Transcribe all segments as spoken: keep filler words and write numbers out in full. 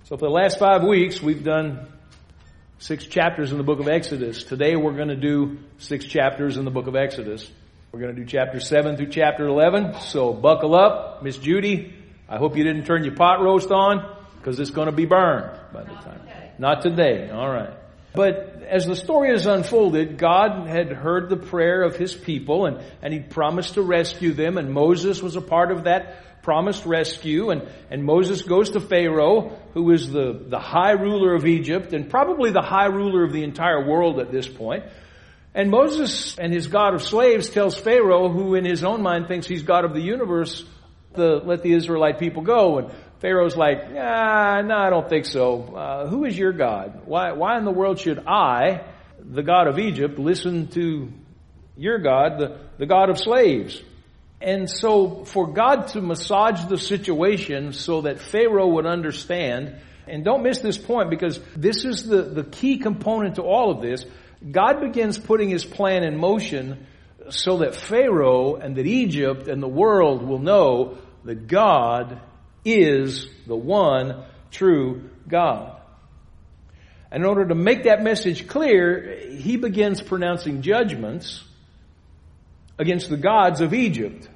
So for the last five weeks, we've done six chapters in the book of Exodus. Today we're going to do six chapters in the book of Exodus. We're going to do chapter seven through chapter eleven. So buckle up, Miss Judy. I hope you didn't turn your pot roast on, because it's going to be burned by the time. Not today. All right. But as the story has unfolded, God had heard the prayer of His people, and, and He promised to rescue them, and Moses was a part of that promised rescue, and, and Moses goes to Pharaoh, who is the, the high ruler of Egypt, and probably the high ruler of the entire world at this point. And Moses and his God of slaves tells Pharaoh, who in his own mind thinks he's God of the universe, to let the Israelite people go. And Pharaoh's like, ah, no, I don't think so. Uh, who is your God? Why, why in the world should I, the God of Egypt, listen to your God, the, the God of slaves? And so for God to massage the situation so that Pharaoh would understand, and don't miss this point because this is the, the key component to all of this, God begins putting His plan in motion so that Pharaoh and that Egypt and the world will know that God is the one true God. And in order to make that message clear, He begins pronouncing judgments against the gods of Egypt.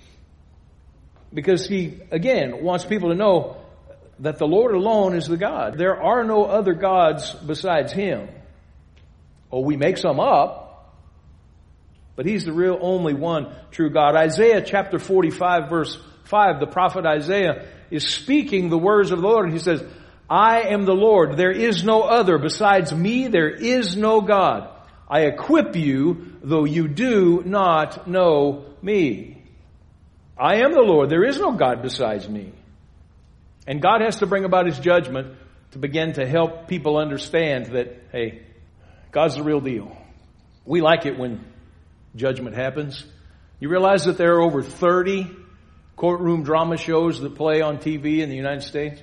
Because He, again, wants people to know that the Lord alone is the God. There are no other gods besides Him. Oh, we make some up, but He's the real only one true God. Isaiah chapter forty-five verse five, the prophet Isaiah is speaking the words of the Lord, and he says, I am the Lord. There is no other. Besides me, there is no God. I equip you, though you do not know me. I am the Lord. There is no God besides me. And God has to bring about His judgment to begin to help people understand that, hey, God's the real deal. We like it when judgment happens. You realize that there are over thirty courtroom drama shows that play on T V in the United States?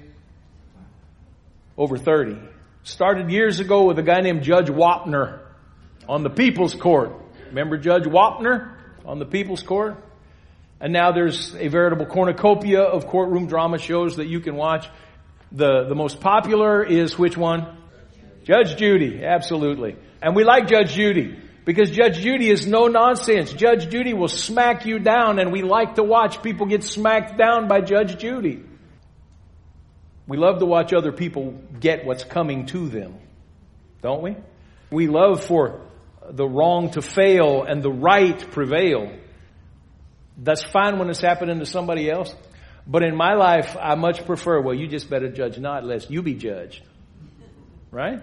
Over thirty. Started years ago with a guy named Judge Wapner on the People's Court. Remember Judge Wapner on the People's Court? And now there's a veritable cornucopia of courtroom drama shows that you can watch. The, the most popular is which one? Judge Judy. Absolutely. And we like Judge Judy because Judge Judy is no nonsense. Judge Judy will smack you down, and we like to watch people get smacked down by Judge Judy. We love to watch other people get what's coming to them, don't we? We love for the wrong to fail and the right prevail. That's fine when it's happening to somebody else. But in my life, I much prefer, well, you just better judge not, lest you be judged. Right?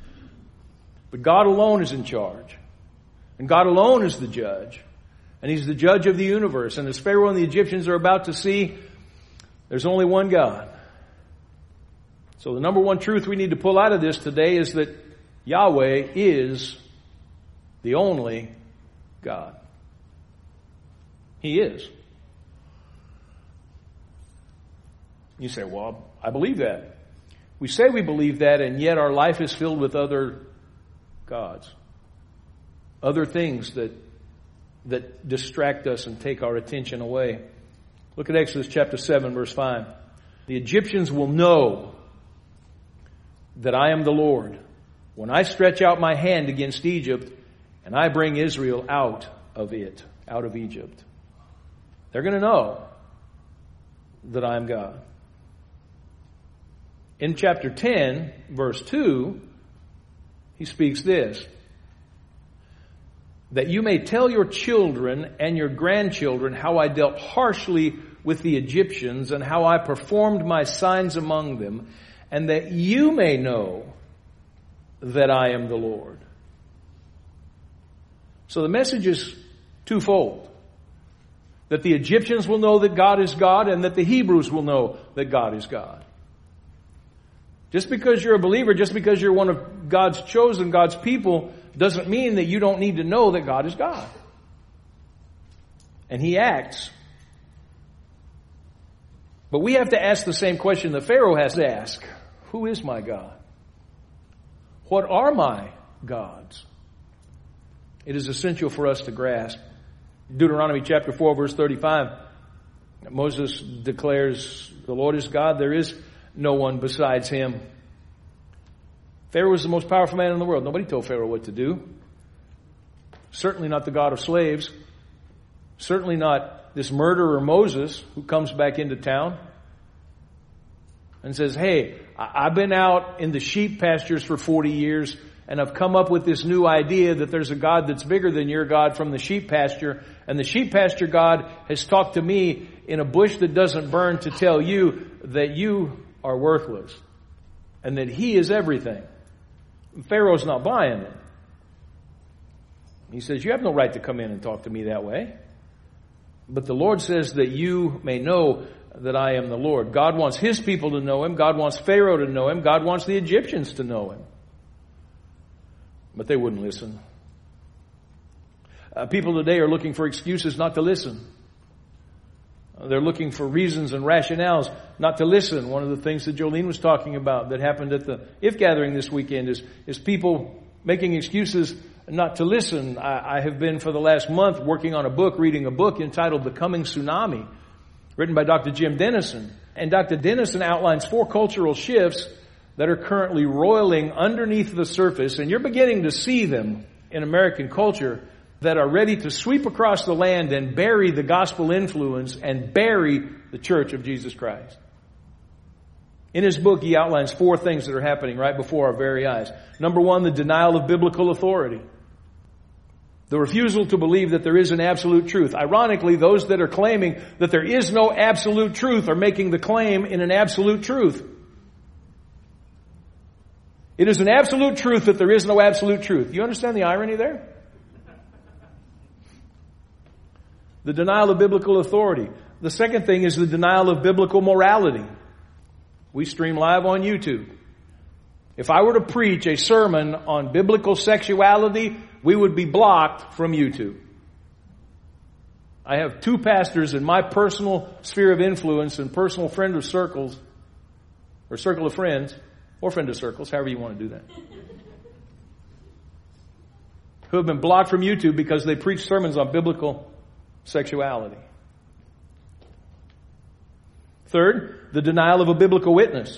But God alone is in charge. And God alone is the judge. And He's the judge of the universe. And as Pharaoh and the Egyptians are about to see, there's only one God. So the number one truth we need to pull out of this today is that Yahweh is the only God. He is. You say, well, I believe that. We say we believe that, and yet our life is filled with other gods. Other things that that distract us and take our attention away. Look at Exodus chapter seven, verse five. The Egyptians will know that I am the Lord when I stretch out my hand against Egypt and I bring Israel out of it, out of Egypt. They're going to know that I am God. In chapter ten, verse two, He speaks this. That you may tell your children and your grandchildren how I dealt harshly with the Egyptians and how I performed my signs among them, and that you may know that I am the Lord. So the message is twofold. That the Egyptians will know that God is God, and that the Hebrews will know that God is God. Just because you're a believer, just because you're one of God's chosen, God's people, doesn't mean that you don't need to know that God is God. And He acts. But we have to ask the same question that Pharaoh has to ask. Who is my God? What are my gods? It is essential for us to grasp. Deuteronomy chapter four, verse thirty-five. Moses declares, the Lord is God. There is no one besides him. Pharaoh was the most powerful man in the world. Nobody told Pharaoh what to do. Certainly not the God of slaves. Certainly not this murderer Moses who comes back into town and says, hey, I've been out in the sheep pastures for forty years and I've come up with this new idea that there's a God that's bigger than your God from the sheep pasture. And the sheep pasture God has talked to me in a bush that doesn't burn to tell you that you are worthless and that he is everything. Pharaoh's not buying it. He says, you have no right to come in and talk to me that way. But the Lord says that you may know that I am the Lord. God wants his people to know him. God wants Pharaoh to know him. God wants the Egyptians to know him. But they wouldn't listen. Uh, people today are looking for excuses not to listen. Uh, they're looking for reasons and rationales not to listen. One of the things that Jolene was talking about that happened at the If Gathering this weekend is, is people making excuses not to listen. I, I have been for the last month working on a book, reading a book entitled The Coming Tsunami, written by Doctor Jim Denison. And Doctor Denison outlines four cultural shifts that are currently roiling underneath the surface, and you're beginning to see them in American culture, that are ready to sweep across the land and bury the gospel influence and bury the Church of Jesus Christ. In his book, he outlines four things that are happening right before our very eyes. Number one, the denial of biblical authority. The refusal to believe that there is an absolute truth. Ironically, those that are claiming that there is no absolute truth are making the claim in an absolute truth. It is an absolute truth that there is no absolute truth. You understand the irony there? The denial of biblical authority. The second thing is the denial of biblical morality. We stream live on YouTube. If I were to preach a sermon on biblical sexuality, we would be blocked from YouTube. I have two pastors in my personal sphere of influence and personal friend of circles, or circle of friends, or friend of circles, however you want to do that, who have been blocked from YouTube because they preach sermons on biblical sexuality. Third, the denial of a biblical witness.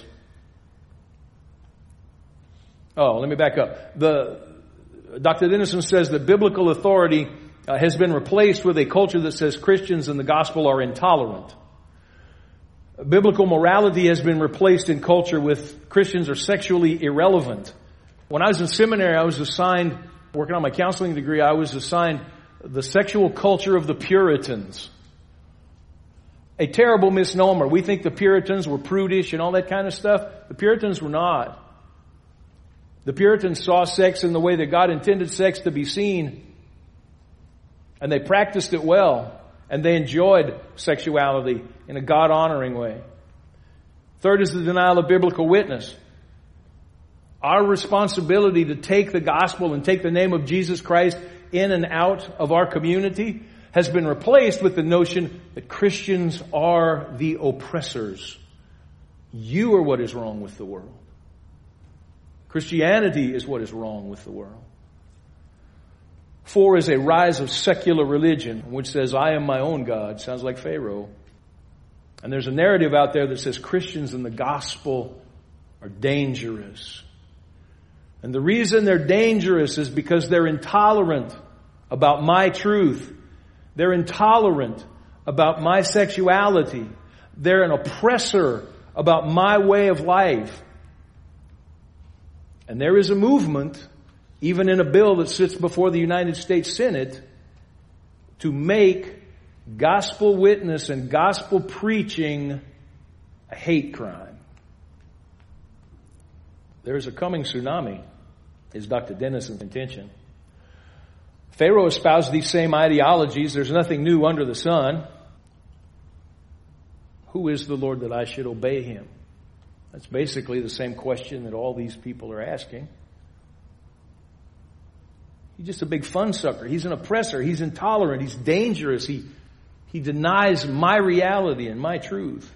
Oh, let me back up. The Doctor Denison says that biblical authority uh, has been replaced with a culture that says Christians and the gospel are intolerant. Biblical morality has been replaced in culture with Christians are sexually irrelevant. When I was in seminary, I was assigned, working on my counseling degree, I was assigned the sexual culture of the Puritans. A terrible misnomer. We think the Puritans were prudish and all that kind of stuff. The Puritans were not. The Puritans saw sex in the way that God intended sex to be seen. And they practiced it well. And they enjoyed sexuality in a God-honoring way. Third is the denial of biblical witness. Our responsibility to take the gospel and take the name of Jesus Christ in and out of our community has been replaced with the notion that Christians are the oppressors. You are what is wrong with the world. Christianity is what is wrong with the world. Four is a rise of secular religion, which says, I am my own God. Sounds like Pharaoh. And there's a narrative out there that says Christians and the gospel are dangerous. And the reason they're dangerous is because they're intolerant about my truth. They're intolerant about my sexuality. They're an oppressor about my way of life. And there is a movement, even in a bill that sits before the United States Senate, to make gospel witness and gospel preaching a hate crime. There's a coming tsunami, is Doctor Denison's intention. Pharaoh espoused these same ideologies. There's nothing new under the sun. Who is the Lord that I should obey him? That's basically the same question that all these people are asking. He's just a big fun sucker. He's an oppressor. He's intolerant. He's dangerous. He, he denies my reality and my truth.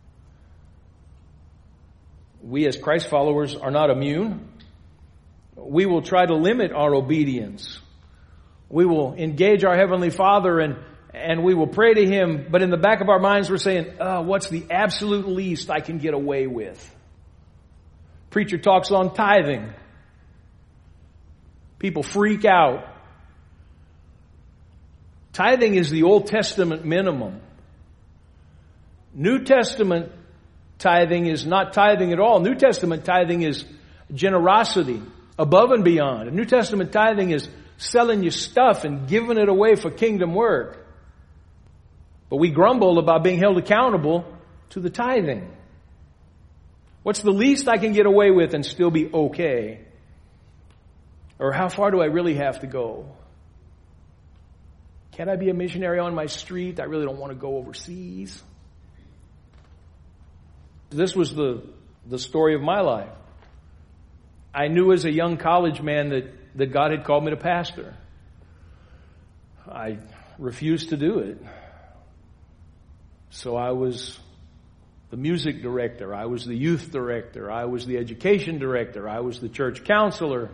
We as Christ followers are not immune. We will try to limit our obedience. We will engage our Heavenly Father and, and we will pray to Him, but in the back of our minds we're saying, oh, what's the absolute least I can get away with? Preacher talks on tithing. People freak out. Tithing is the Old Testament minimum. New Testament tithing is not tithing at all. New Testament tithing is generosity above and beyond. New Testament tithing is selling your stuff and giving it away for kingdom work. But we grumble about being held accountable to the tithing. What's the least I can get away with and still be okay? Or how far do I really have to go? Can I be a missionary on my street? I really don't want to go overseas. This was the, the story of my life. I knew as a young college man that, that God had called me to pastor. I refused to do it. So I was the music director. I was the youth director. I was the education director. I was the church counselor.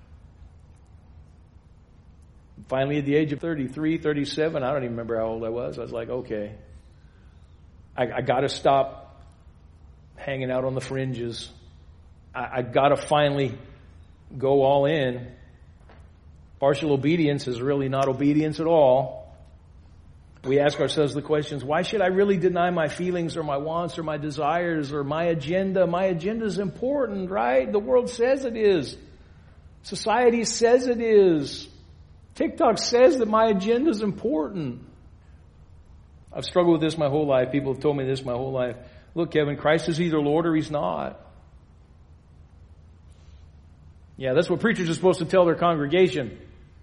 Finally, at the age of thirty-three, thirty-seven, I don't even remember how old I was. I was like, okay, I, I got to stop hanging out on the fringes. I, I got to finally go all in. Partial obedience is really not obedience at all. We ask ourselves the questions, why should I really deny my feelings or my wants or my desires or my agenda? My agenda is important, right? The world says it is. Society says it is. TikTok says that my agenda is important. I've struggled with this my whole life. People have told me this my whole life. Look, Kevin, Christ is either Lord or He's not. Yeah, that's what preachers are supposed to tell their congregation.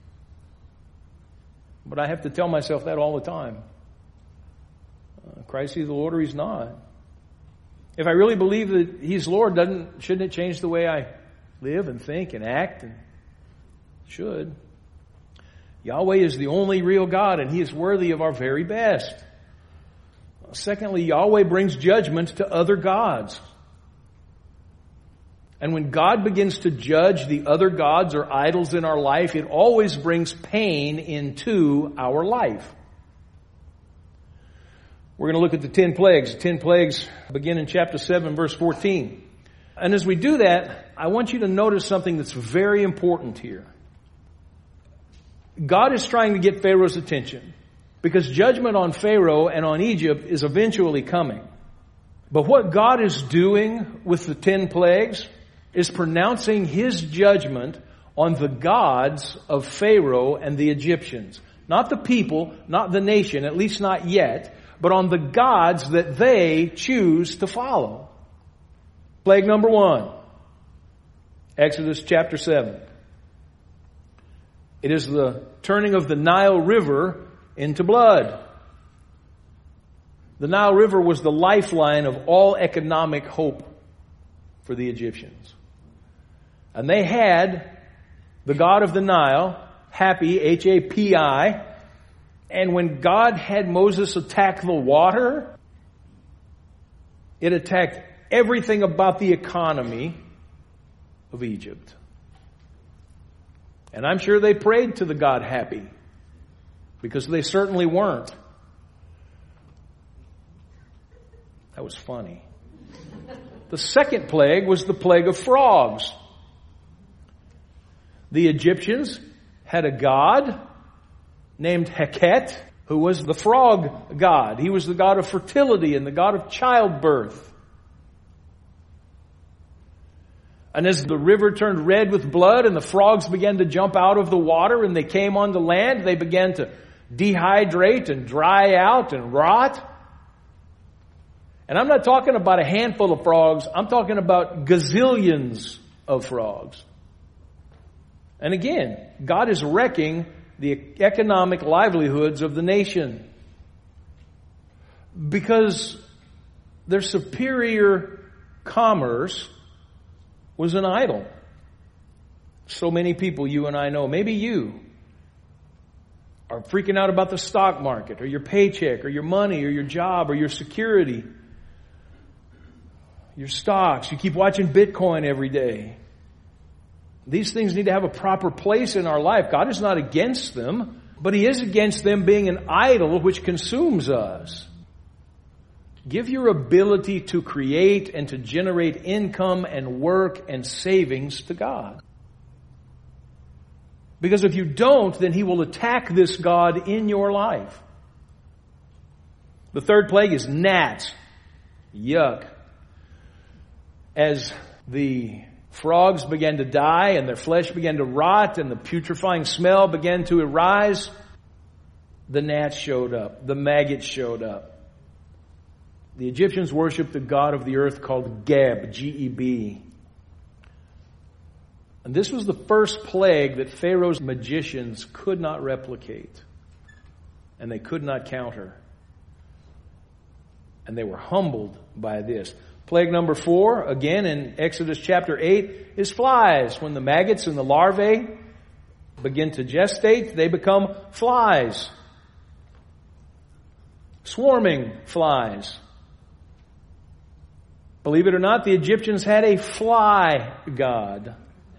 But I have to tell myself that all the time. Uh, Christ is either Lord or He's not. If I really believe that He's Lord, doesn't shouldn't it change the way I live and think and act? And should. Yahweh is the only real God, and He is worthy of our very best. Secondly, Yahweh brings judgment to other gods. And when God begins to judge the other gods or idols in our life, it always brings pain into our life. We're going to look at the ten plagues. The ten plagues begin in chapter seven, verse fourteen. And as we do that, I want you to notice something that's very important here. God is trying to get Pharaoh's attention because judgment on Pharaoh and on Egypt is eventually coming. But what God is doing with the ten plagues is pronouncing His judgment on the gods of Pharaoh and the Egyptians. Not the people, not the nation, at least not yet, but on the gods that they choose to follow. Plague number one, Exodus chapter seven. It is the turning of the Nile River into blood. The Nile River was the lifeline of all economic hope for the Egyptians. And they had the god of the Nile, Hapi, H A P I, and when God had Moses attack the water, it attacked everything about the economy of Egypt. And I'm sure they prayed to the god Hapi, because they certainly weren't. That was funny. The second plague was the plague of frogs. The Egyptians had a god named Heket, who was the frog god. He was the god of fertility and the god of childbirth. And as the river turned red with blood and the frogs began to jump out of the water and they came onto land, they began to dehydrate and dry out and rot. And I'm not talking about a handful of frogs. I'm talking about gazillions of frogs. And again, God is wrecking the economic livelihoods of the nation because their superior commerce was an idol. So many people you and I know, maybe you, are freaking out about the stock market or your paycheck or your money or your job or your security, your stocks. You keep watching Bitcoin every day. These things need to have a proper place in our life. God is not against them, but He is against them being an idol which consumes us. Give your ability to create and to generate income and work and savings to God. Because if you don't, then He will attack this God in your life. The third plague is gnats. Yuck. As the frogs began to die and their flesh began to rot and the putrefying smell began to arise, the gnats showed up. The maggots showed up. The Egyptians worshipped the god of the earth called Geb, G E B. And this was the first plague that Pharaoh's magicians could not replicate. And they could not counter. And they were humbled by this. Plague number four, again in Exodus chapter eight, is flies. When the maggots and the larvae begin to gestate, they become flies. Swarming flies. Believe it or not, the Egyptians had a fly god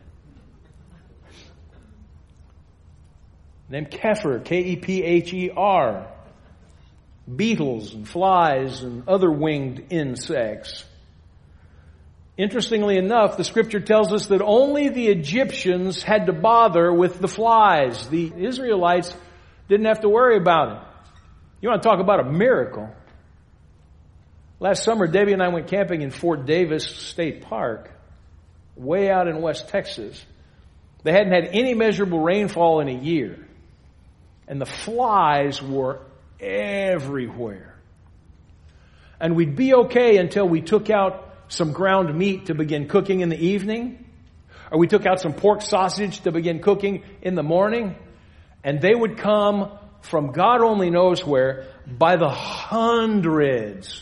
named Kepher, K E P H E R. Beetles and flies and other winged insects. Interestingly enough, the scripture tells us that only the Egyptians had to bother with the flies. The Israelites didn't have to worry about it. You want to talk about a miracle? Last summer, Debbie and I went camping in Fort Davis State Park, way out in West Texas. They hadn't had any measurable rainfall in a year. And the flies were everywhere. And we'd be okay until we took out some ground meat to begin cooking in the evening. Or we took out some pork sausage to begin cooking in the morning. And they would come from God only knows where by the hundreds.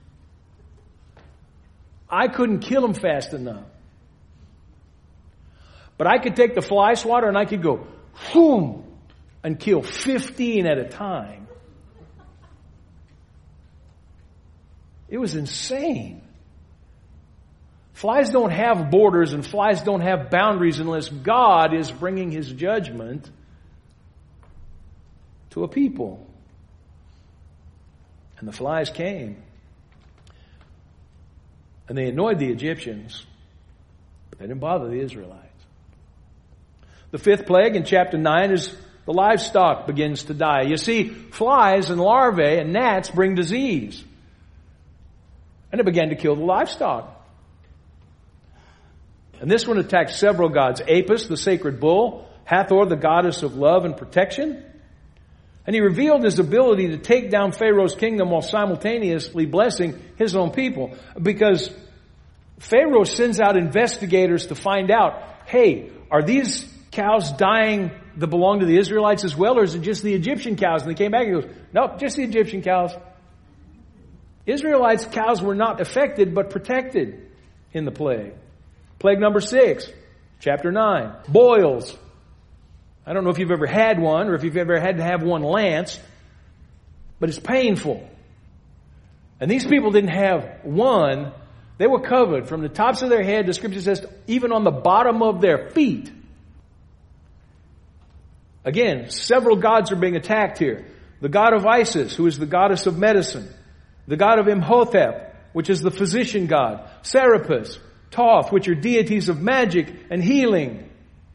I couldn't kill them fast enough. But I could take the fly swatter and I could go, boom, and kill fifteen at a time. It was insane. Flies don't have borders and flies don't have boundaries unless God is bringing His judgment to a people. And the flies came. And they annoyed the Egyptians, but they didn't bother the Israelites. The fifth plague in chapter nine is the livestock begins to die. You see, flies and larvae and gnats bring disease. And it began to kill the livestock. And this one attacked several gods. Apis, the sacred bull. Hathor, the goddess of love and protection. And he revealed his ability to take down Pharaoh's kingdom while simultaneously blessing his own people. Because Pharaoh sends out investigators to find out, hey, are these cows dying that belong to the Israelites as well, or is it just the Egyptian cows? And they came back and goes, nope, just the Egyptian cows. Israelites' cows were not affected but protected in the plague. Plague number six, chapter nine, boils. I don't know if you've ever had one or if you've ever had to have one lanced, but it's painful. And these people didn't have one. They were covered from the tops of their head, the scripture says, even on the bottom of their feet. Again, several gods are being attacked here. The god of Isis, who is the goddess of medicine. The god of Imhotep, which is the physician god. Serapis, Thoth, which are deities of magic and healing.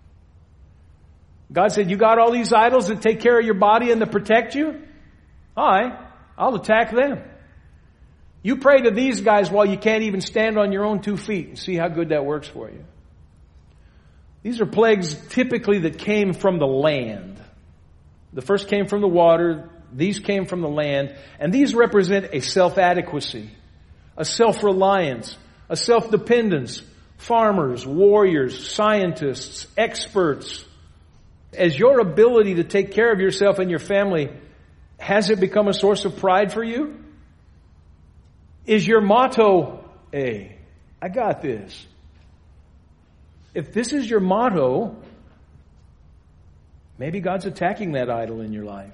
God said, you got all these idols that take care of your body and that protect you? All right, I'll attack them. You pray to these guys while you can't even stand on your own two feet and see how good that works for you. These are plagues typically that came from the land. The first came from the water. These came from the land. And these represent a self-adequacy, a self-reliance, a self-dependence. Farmers, warriors, scientists, experts. As your ability to take care of yourself and your family, has it become a source of pride for you? Is your motto, hey, I got this. If this is your motto, maybe God's attacking that idol in your life.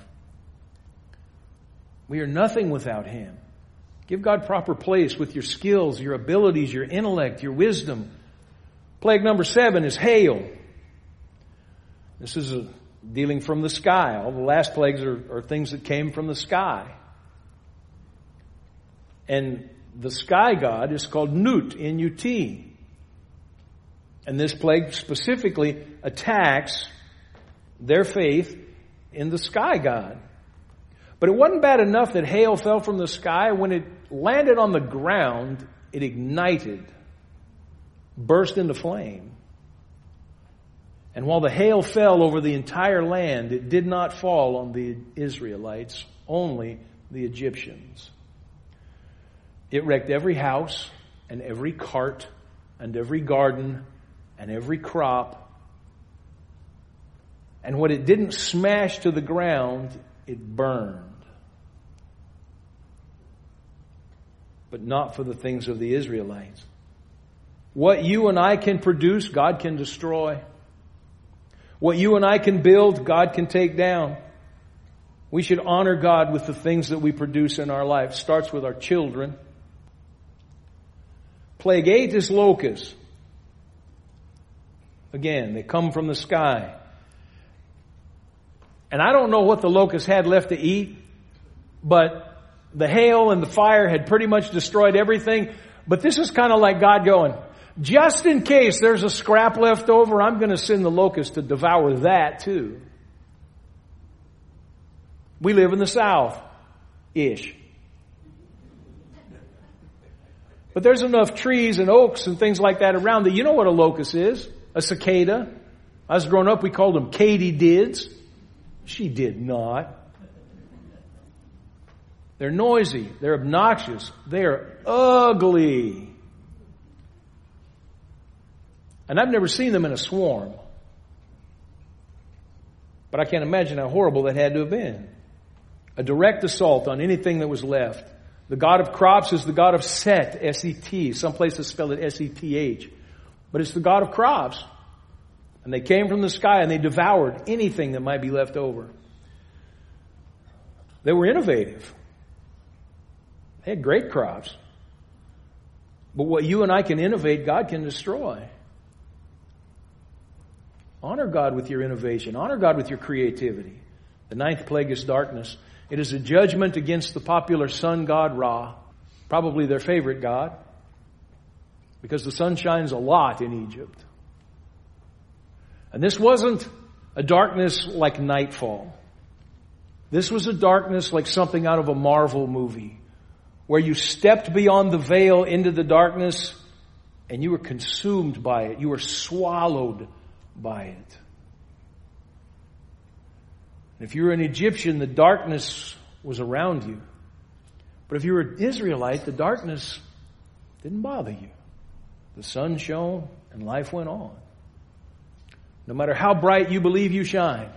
We are nothing without Him. Give God proper place with your skills, your abilities, your intellect, your wisdom. Plague number seven is hail. This is a, dealing from the sky. All the last plagues are, are things that came from the sky. And the sky god is called Nut, N U T. And this plague specifically attacks their faith in the sky god. But it wasn't bad enough that hail fell from the sky. When it landed on the ground, it ignited, burst into flame. And while the hail fell over the entire land, it did not fall on the Israelites, only the Egyptians. It wrecked every house and every cart and every garden and every crop. And what it didn't smash to the ground, it burned. But not for the things of the Israelites. What you and I can produce, God can destroy. What you and I can build, God can take down. We should honor God with the things that we produce in our life. It starts with our children. Plague eight is locusts. Again, they come from the sky. And I don't know what the locusts had left to eat, but the hail and the fire had pretty much destroyed everything. But this is kind of like God going, just in case there's a scrap left over, I'm going to send the locusts to devour that too. We live in the South-ish. But there's enough trees and oaks and things like that around that you know what a locust is. A cicada. I was growing up, we called them katydids. She did not. They're noisy. They're obnoxious. They're ugly. And I've never seen them in a swarm. But I can't imagine how horrible that had to have been. A direct assault on anything that was left. The god of crops is the god of Set, S E T. Some places spell it S E T H. But it's the god of crops. And they came from the sky and they devoured anything that might be left over. They were innovative. They had great crops. But what you and I can innovate, God can destroy. Honor God with your innovation. Honor God with your creativity. The ninth plague is darkness. It is a judgment against the popular sun god Ra, probably their favorite god, because the sun shines a lot in Egypt. And this wasn't a darkness like nightfall. This was a darkness like something out of a Marvel movie, where you stepped beyond the veil into the darkness and you were consumed by it. You were swallowed by it. And if you were an Egyptian, the darkness was around you. But if you were an Israelite, the darkness didn't bother you. The sun shone and life went on. No matter how bright you believe you shine,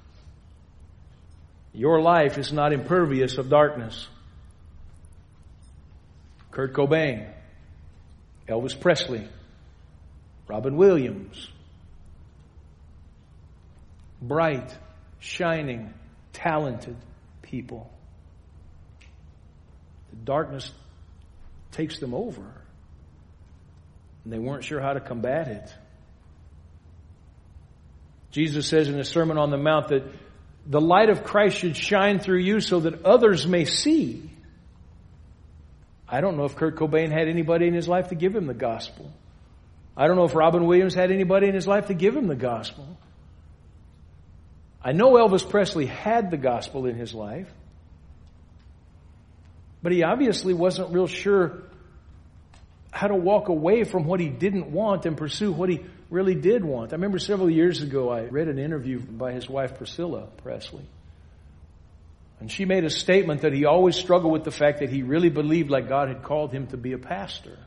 your life is not impervious of darkness. Kurt Cobain, Elvis Presley, Robin Williams. Bright, shining, talented people. The darkness takes them over. And they weren't sure how to combat it. Jesus says in the Sermon on the Mount that the light of Christ should shine through you so that others may see. I don't know if Kurt Cobain had anybody in his life to give him the gospel. I don't know if Robin Williams had anybody in his life to give him the gospel. I know Elvis Presley had the gospel in his life, but he obviously wasn't real sure how to walk away from what he didn't want and pursue what he really did want. I remember several years ago I read an interview by his wife Priscilla Presley. And she made a statement that he always struggled with the fact that he really believed like God had called him to be a pastor.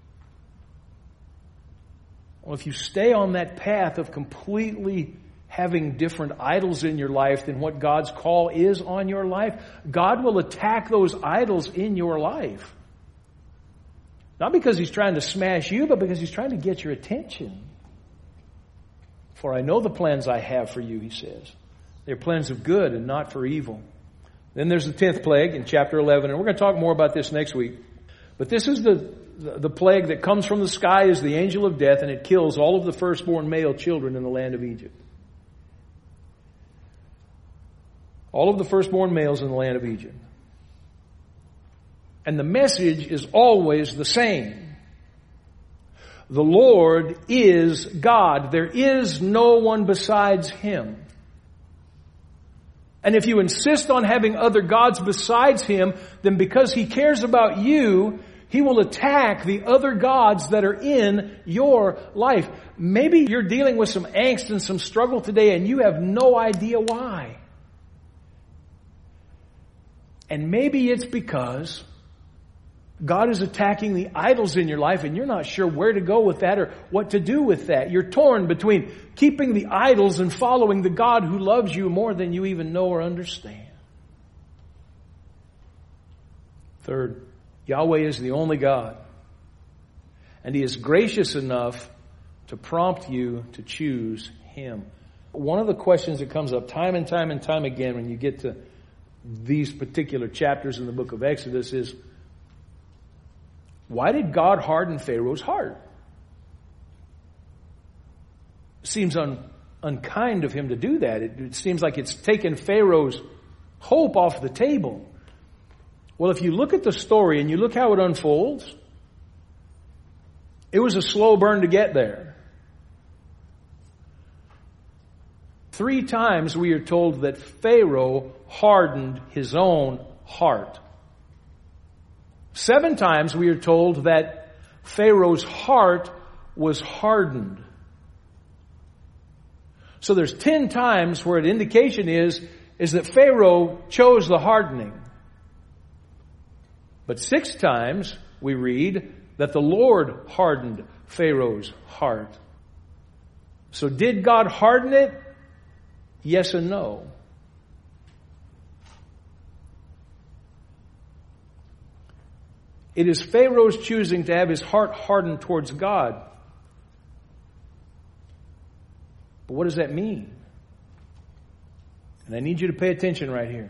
Well, if you stay on that path of completely having different idols in your life than what God's call is on your life, God will attack those idols in your life. Not because He's trying to smash you, but because He's trying to get your attention. For I know the plans I have for you, He says. They're plans of good and not for evil. Then there's the tenth plague in chapter eleven, and we're going to talk more about this next week. But this is the, the, the plague that comes from the sky as the angel of death, and it kills all of the firstborn male children in the land of Egypt. All of the firstborn males in the land of Egypt. And the message is always the same. The Lord is God. There is no one besides Him. And if you insist on having other gods besides Him, then because He cares about you, He will attack the other gods that are in your life. Maybe you're dealing with some angst and some struggle today and you have no idea why. And maybe it's because God is attacking the idols in your life and you're not sure where to go with that or what to do with that. You're torn between keeping the idols and following the God who loves you more than you even know or understand. Third, Yahweh is the only God. And He is gracious enough to prompt you to choose Him. One of the questions that comes up time and time and time again when you get to these particular chapters in the book of Exodus is, why did God harden Pharaoh's heart? It seems un, unkind of Him to do that. It, it seems like it's taken Pharaoh's hope off the table. Well, if you look at the story and you look how it unfolds, it was a slow burn to get there. Three times we are told that Pharaoh hardened his own heart. Seven times we are told that Pharaoh's heart was hardened. So there's ten times where the indication is, is that Pharaoh chose the hardening. But six times we read that the Lord hardened Pharaoh's heart. So did God harden it? Yes and no. It is Pharaoh's choosing to have his heart hardened towards God. But what does that mean? And I need you to pay attention right here.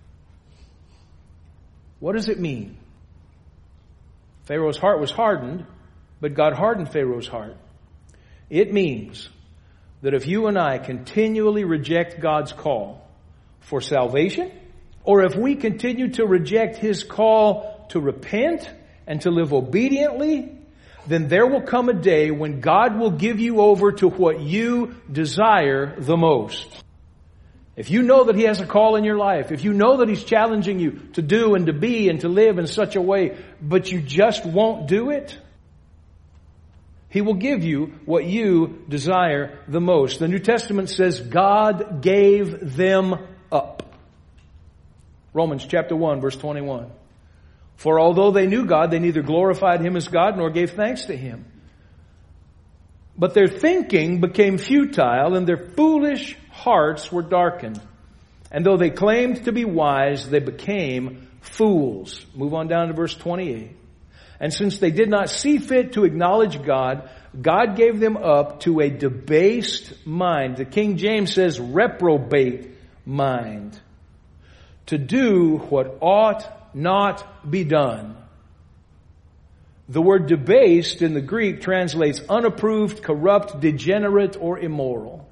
What does it mean? Pharaoh's heart was hardened, but God hardened Pharaoh's heart. It means that if you and I continually reject God's call for salvation, or if we continue to reject His call to repent and to live obediently, then there will come a day when God will give you over to what you desire the most. If you know that He has a call in your life, if you know that He's challenging you to do and to be and to live in such a way, but you just won't do it, He will give you what you desire the most. The New Testament says God gave them up. Romans chapter one, verse twenty-one. For although they knew God, they neither glorified Him as God nor gave thanks to Him. But their thinking became futile and their foolish hearts were darkened. And though they claimed to be wise, they became fools. Move on down to verse twenty-eight. And since they did not see fit to acknowledge God, God gave them up to a debased mind. The King James says reprobate mind. To do what ought not be done. The word debased in the Greek translates unapproved, corrupt, degenerate, or immoral.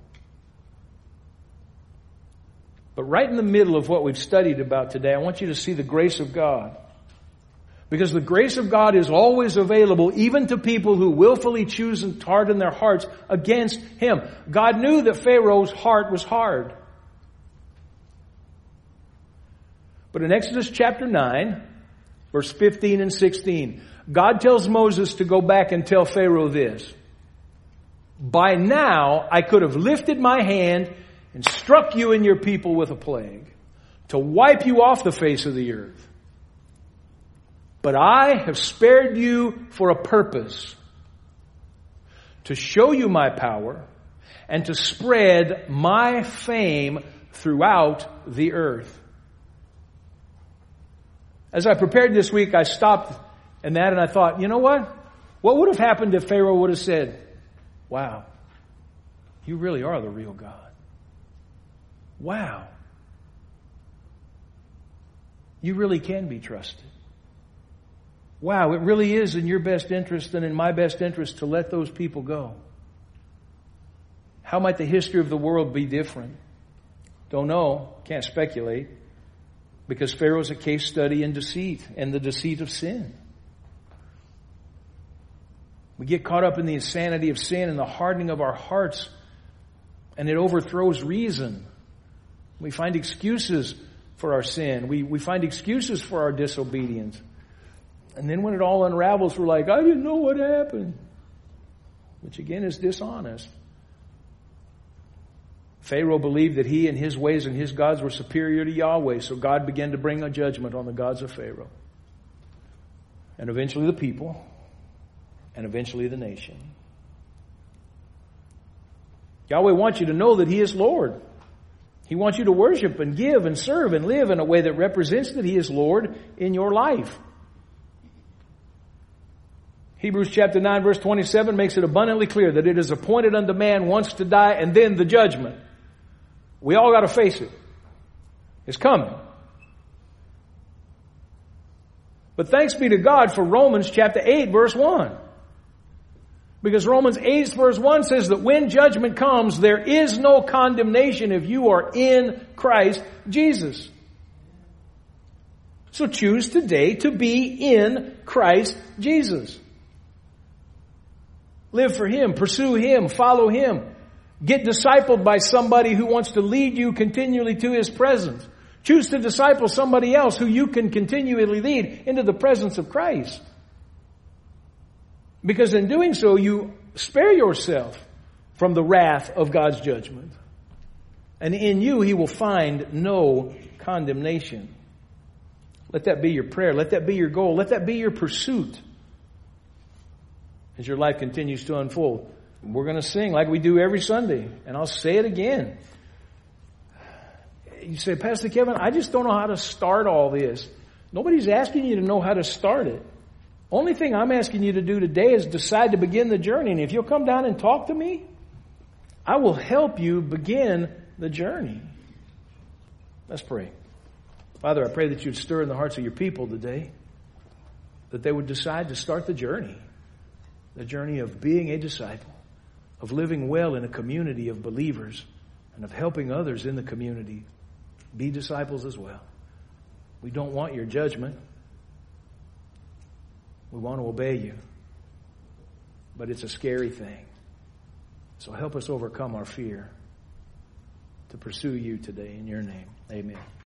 But right in the middle of what we've studied about today, I want you to see the grace of God. Because the grace of God is always available even to people who willfully choose and harden their hearts against Him. God knew that Pharaoh's heart was hard. But in Exodus chapter nine, verse fifteen and sixteen, God tells Moses to go back and tell Pharaoh this. By now I could have lifted my hand and struck you and your people with a plague, to wipe you off the face of the earth. But I have spared you for a purpose, to show you my power and to spread my fame throughout the earth. As I prepared this week, I stopped in that and I thought, you know what? What would have happened if Pharaoh would have said, wow, you really are the real God. Wow. You really can be trusted. Wow, it really is in your best interest and in my best interest to let those people go. How might the history of the world be different? Don't know. Can't speculate. Because Pharaoh's a case study in deceit and the deceit of sin. We get caught up in the insanity of sin and the hardening of our hearts, and it overthrows reason. We find excuses for our sin. We, we find excuses for our disobedience. And then when it all unravels, we're like, I didn't know what happened. Which again is dishonest. Pharaoh believed that he and his ways and his gods were superior to Yahweh, so God began to bring a judgment on the gods of Pharaoh. And eventually the people, and eventually the nation. Yahweh wants you to know that He is Lord. He wants you to worship and give and serve and live in a way that represents that He is Lord in your life. Hebrews chapter nine verse twenty-seven makes it abundantly clear that it is appointed unto man once to die and then the judgment. We all got to face it. It's coming. But thanks be to God for Romans chapter eight verse one. Because Romans eight verse one says that when judgment comes, there is no condemnation if you are in Christ Jesus. So choose today to be in Christ Jesus. Live for Him, pursue Him, follow Him. Get discipled by somebody who wants to lead you continually to His presence. Choose to disciple somebody else who you can continually lead into the presence of Christ. Because in doing so, you spare yourself from the wrath of God's judgment. And in you, He will find no condemnation. Let that be your prayer. Let that be your goal. Let that be your pursuit as your life continues to unfold. We're going to sing like we do every Sunday. And I'll say it again. You say, Pastor Kevin, I just don't know how to start all this. Nobody's asking you to know how to start it. Only thing I'm asking you to do today is decide to begin the journey. And if you'll come down and talk to me, I will help you begin the journey. Let's pray. Father, I pray that you'd stir in the hearts of your people today, that they would decide to start the journey, the journey of being a disciple, of living well in a community of believers, and of helping others in the community be disciples as well. We don't want your judgment. We want to obey you. But it's a scary thing. So help us overcome our fear to pursue you today in your name. Amen.